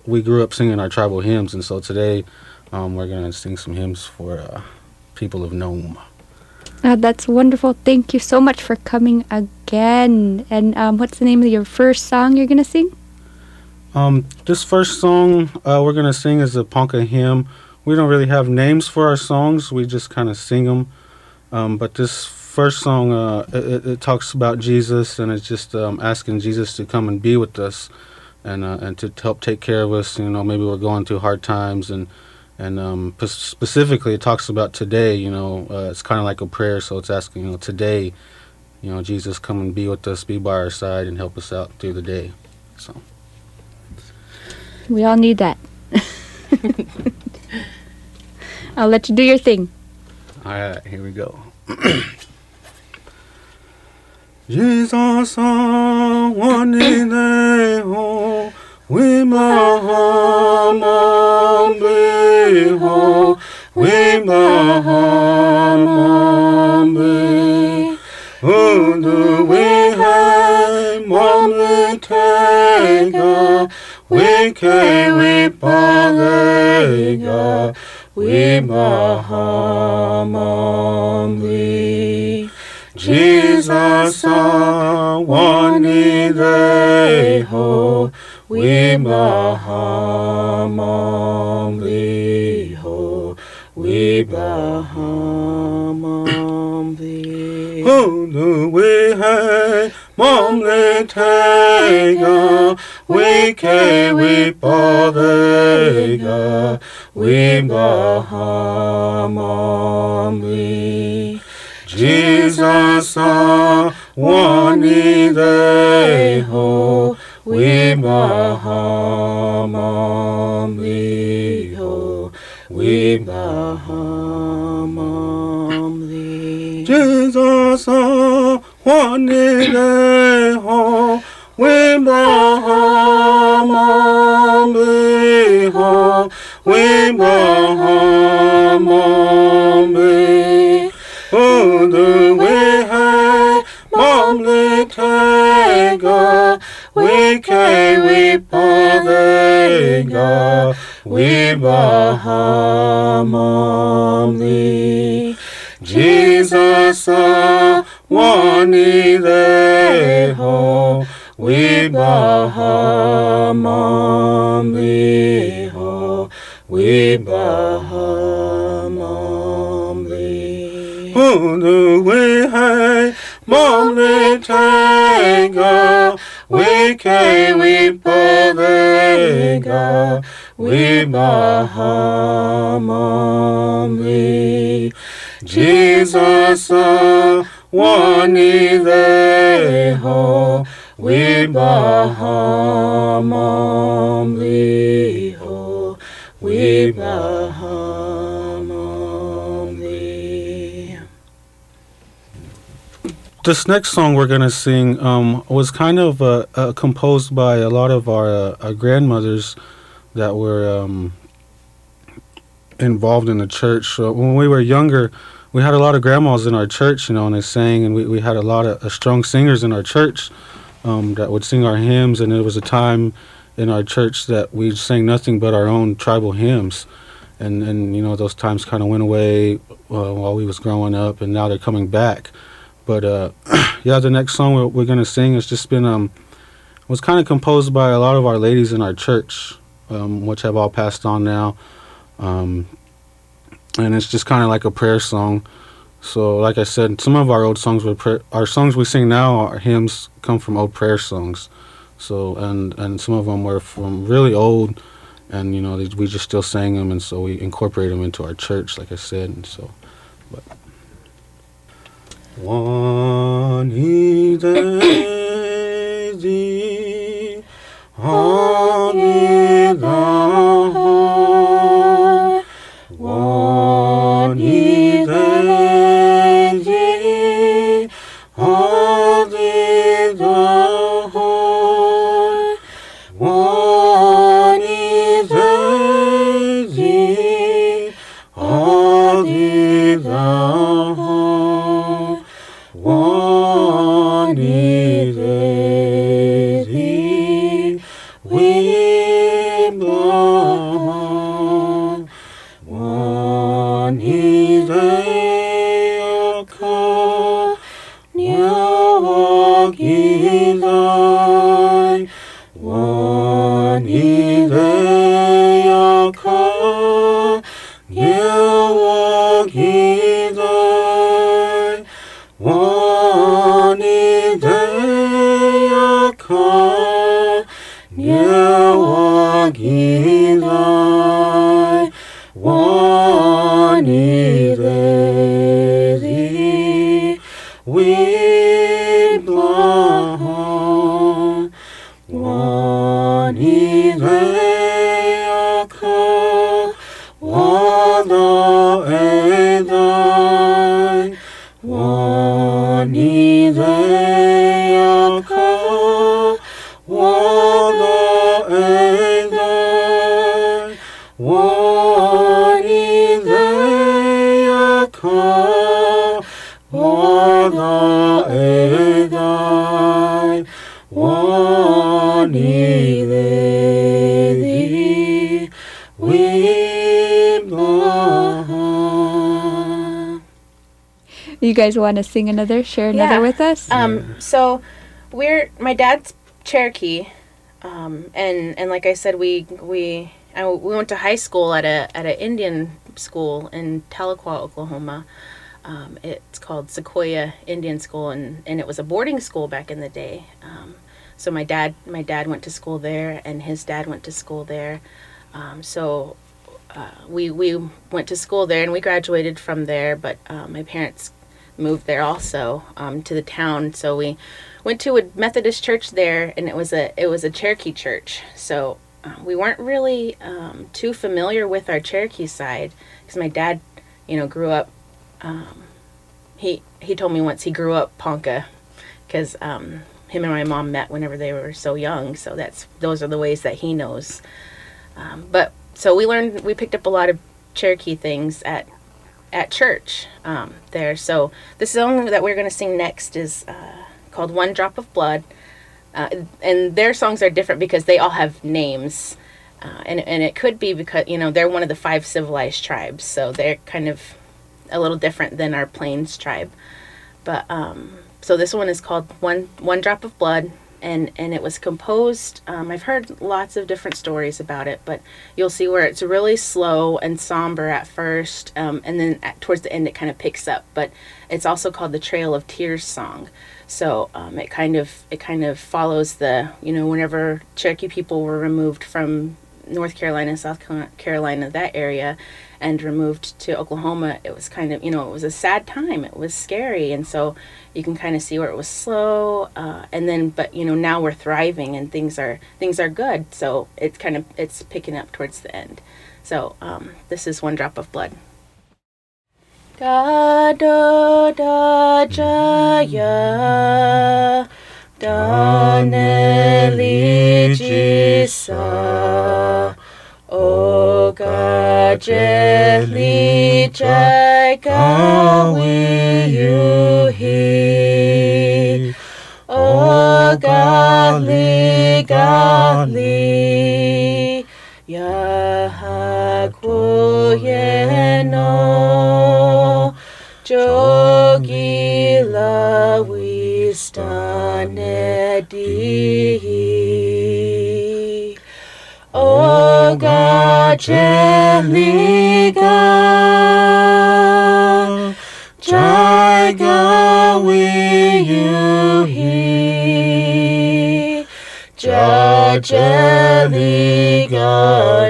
we grew up singing our tribal hymns, and so today we're gonna sing some hymns for people of Nome. That's wonderful. Thank you so much for coming again. And what's the name of your first song you're going to sing? This first song we're going to sing is a Ponca hymn. We don't really have names for our songs. We just kind of sing them. But this first song, it talks about Jesus, and it's just asking Jesus to come and be with us and to help take care of us. You know, maybe we're going through hard times, and specifically it talks about today. You know, it's kind of like a prayer, so it's asking, you know, today, you know, Jesus, come and be with us, be by our side, and help us out through the day. So we all need that. I'll let you do your thing. All right, here we go. Jesus, one in the we mahamambe, we mahamambe, undu we hai mamle tega, we ke we palega, we mahamambe. Jesus, wani deho, we mahamambe ho, we mahamambe. Hunu we hai mamle tega, we ke we palega, we mahamambe. Jesus, wani deho, we mahamambe ho, we mahamambe. Jesus, wani deho, we mahamambe ho, we mahamambe. Oh, the way high, mamle tega, we ke we palega, we mahamamle. Jesus, wani deho, we mahamamle ho, we mahamamle. Oh, the way high, mamle tega, we ke we palega, we mahamamle. Jesus, wani deho, we mahamamle ho, we mahamamle. This next song we're going to sing was kind of composed by a lot of our grandmothers that were involved in the church. So when we were younger, we had a lot of grandmas in our church, you know, and they sang, and we had a lot of strong singers in our church that would sing our hymns, and there was a time in our church that we sang nothing but our own tribal hymns. And you know, those times kind of went away while we was growing up, and now they're coming back. But yeah, the next song we're gonna sing has just been was kind of composed by a lot of our ladies in our church, which have all passed on now, and it's just kind of like a prayer song. So, like I said, some of our old songs our songs we sing now, our hymns come from old prayer songs. So, and some of them were from really old, and you know, we just still sang them, and so we incorporate them into our church, like I said, and so, but. Wani Deji Hanidaho, Wani Deji Hanidaho, Wani Deji Hanidaho. Wani Deji, we blood. One is a car, new is I. One is a car, new is I. One is a car, new is I. One is thee with blood. One is a car, one is I. One is a car, one is I. One is a car, one is I. One is thee with blood. You guys want to sing another, share another Yeah. with us? So my dad's Cherokee, and like I said, we went to high school at a Indian school in Tahlequah, Oklahoma. It's called Sequoia Indian School, and it was a boarding school back in the day. So my dad went to school there, and his dad went to school there. We went to school there, and we graduated from there. But my parents moved there also to the town. So we went to a Methodist church there, and it was a Cherokee church. So we weren't really too familiar with our Cherokee side because my dad, grew up. He told me once he grew up Ponca because him and my mom met whenever they were so young. So those are the ways that he knows. But so we picked up a lot of Cherokee things at church there. So this song that we're going to sing next is called One Drop of Blood. And their songs are different because they all have names. And it could be because, they're one of the 5 civilized tribes. So they're kind of a little different than our Plains tribe. But so this one is called One Drop of Blood. And it was composed, I've heard lots of different stories about it, but you'll see where it's really slow and somber at first, and then towards the end it kind of picks up. But it's also called the Trail of Tears song. So it kind of follows the, whenever Cherokee people were removed from North Carolina, South Carolina, that area, and removed to Oklahoma, it was kind of, it was a sad time. It was scary, and so you can kind of see where it was slow, and then, but now we're thriving and things are good. So it's picking up towards the end. So this is One Drop of Blood. Da da da jaya da neli jisa o ga jeli jai ga wi yu hi o ga li ya ha ku ye no jogi la wistanedi o ga jeli ga jai ga wi yu hi ja jeli ga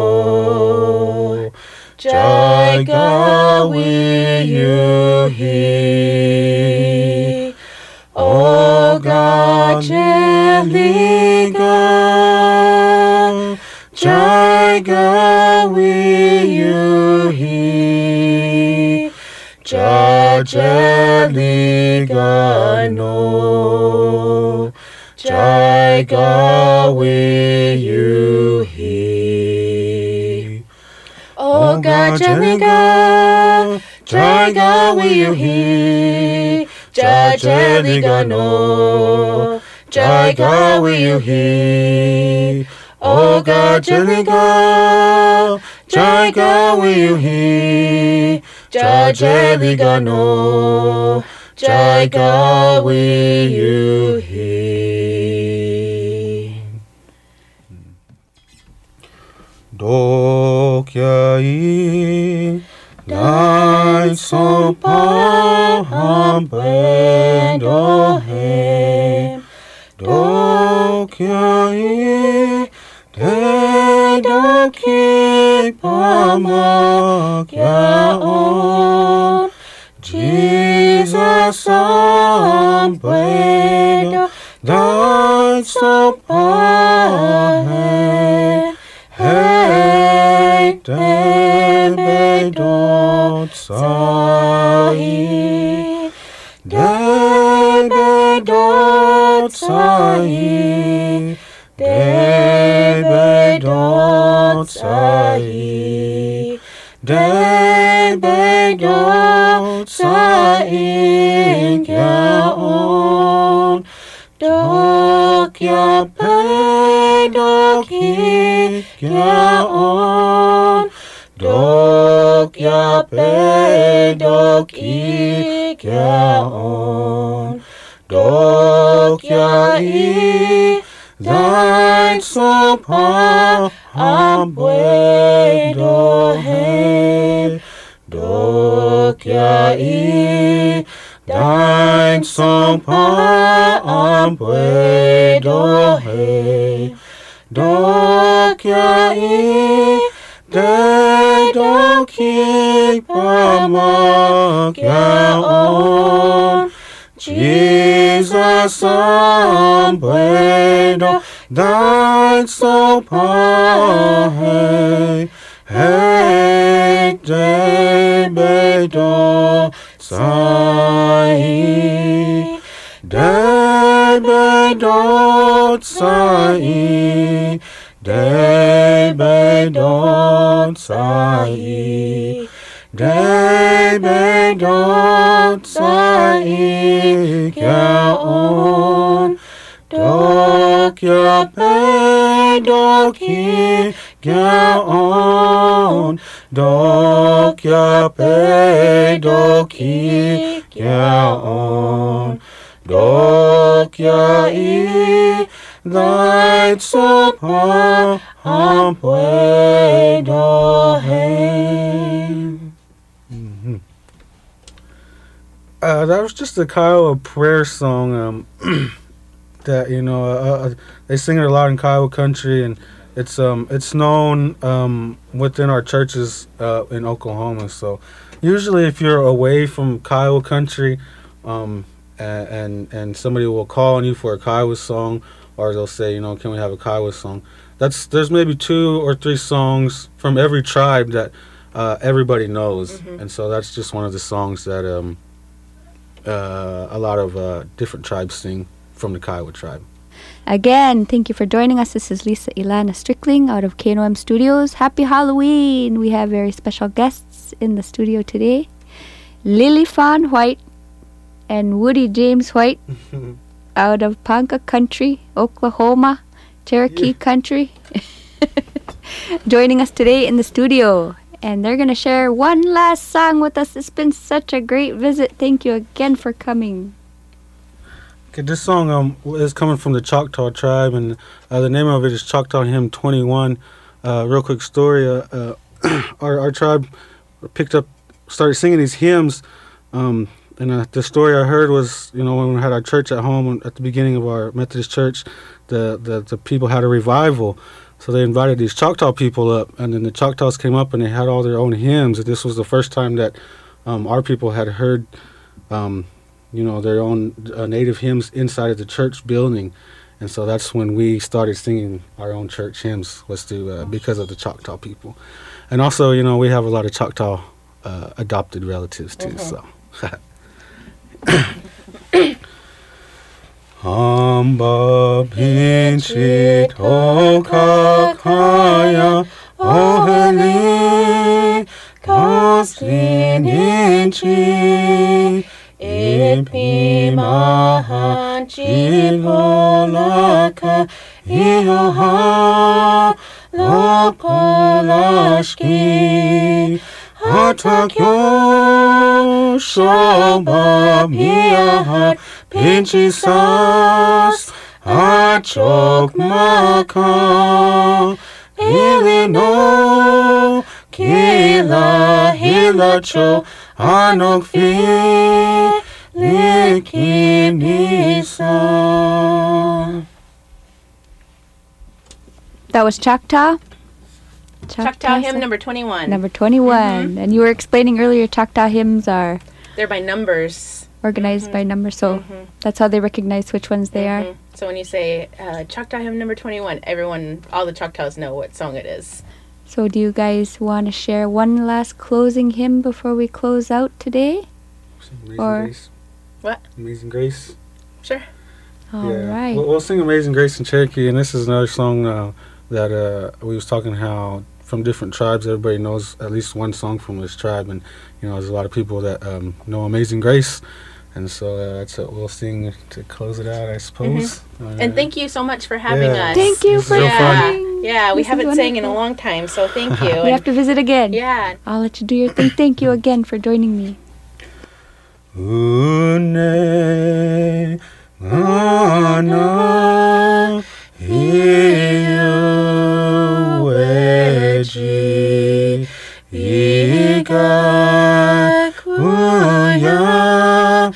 no jai ga wi yu hi o ga jeli ga jai ga wi yu hi ja jeli ga no jai ga wi yu hi o ga jeli ga jai ga wi yu hi ja jeli ga no jai ga wi yu hi Oga Jeliga, Jaiga will he, Jeliga no, Jaiga will you he. Dokyai, Nai sopa hambrendo hem, Dokyai, Te doki pamakyaon, Jesus ambrendo, Nai sopa hem, Hey, Debe dot sai, Debe dot sai, Debe dot sai, Debe dot sai, Kyaon, Dokya pe doki kyaon, Dokya pe doki kyaon, Dokya i thine sopa ambuedo he, Dokya i thine sopa ambuedo he, Dokya i de doki pamakyaon, Jesus ambuedo thine sopa he, hey debe do sai, debe do sai, debe do sai, debe do sai, kyaon, dokya pe doki kyaon, dokya pe doki kyaon, dokya i thine sopa ampuedo he. That was just a Kiowa prayer song that they sing it a lot in Kiowa country, and it's known within our churches in Oklahoma. So usually, if you're away from Kiowa country, and somebody will call on you for a Kiowa song, or they'll say, can we have a Kiowa song? There's maybe 2 or 3 songs from every tribe that everybody knows, and so that's just one of the songs that a lot of different tribes sing from the Kiowa tribe. Again, thank you for joining us. This is Lisa Ilana Strickling out of KNOM Studios. Happy Halloween! We have very special guests in the studio today. Lily Fawn White and Woody James White out of Ponca Country, Oklahoma, Cherokee Country, joining us today in the studio. And they're going to share one last song with us. It's been such a great visit. Thank you again for coming. Okay, this song is coming from the Choctaw tribe, and the name of it is Choctaw Hymn 21. Real quick story. Our tribe started singing these hymns, and the story I heard was, when we had our church at home at the beginning of our Methodist church, the people had a revival. So they invited these Choctaw people up, and then the Choctaws came up and they had all their own hymns. And this was the first time that our people had heard, their own native hymns inside of the church building. And so that's when we started singing our own church hymns, was because of the Choctaw people. And also, we have a lot of Choctaw adopted relatives too. So. Hamba pinchit okakaya oheli kaslin inchi ipi mahan chilolaka 이어하 라콜라시키 하타교 쇼바비아하 빈치사스 아쪽마카 일리노 길라 힐라초 아녹피 리키니사. That was Choctaw. Choctaw hymn number 21. Number 21. And you were explaining earlier Choctaw hymns are They're by numbers. organized by number, so that's how they recognize which ones they are. So when you say Choctaw hymn number 21, everyone, all the Choctaws know what song it is. So do you guys want to share one last closing hymn before we close out today? Amazing Or- Grace. What? Amazing Grace. Sure. All right. We'll sing Amazing Grace in Cherokee, and this is another song that we was talking how from different tribes, everybody knows at least one song from this tribe, and there's a lot of people that know Amazing Grace, and so that's what we'll sing to close it out, I suppose. And thank you so much for having us. Thank you This is for real fun. coming. Yeah, we This is haven't sang in a wonderful. long time, so thank you. We have to visit again. Yeah. I'll let you do your thing. Thank you again for joining me. Une mana iueji iga kuya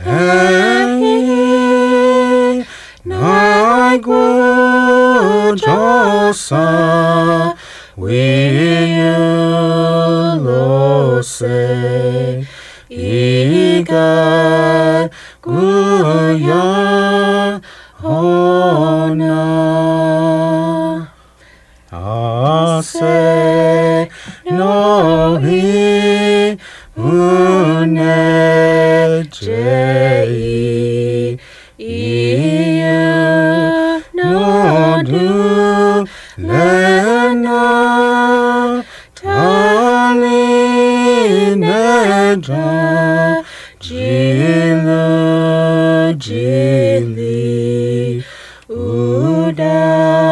hei naigu josa wiulose 이가 구야 오나 아세 노히 운에 제이 이유 노두 레나 달리네자 Jili, Jili, Uda.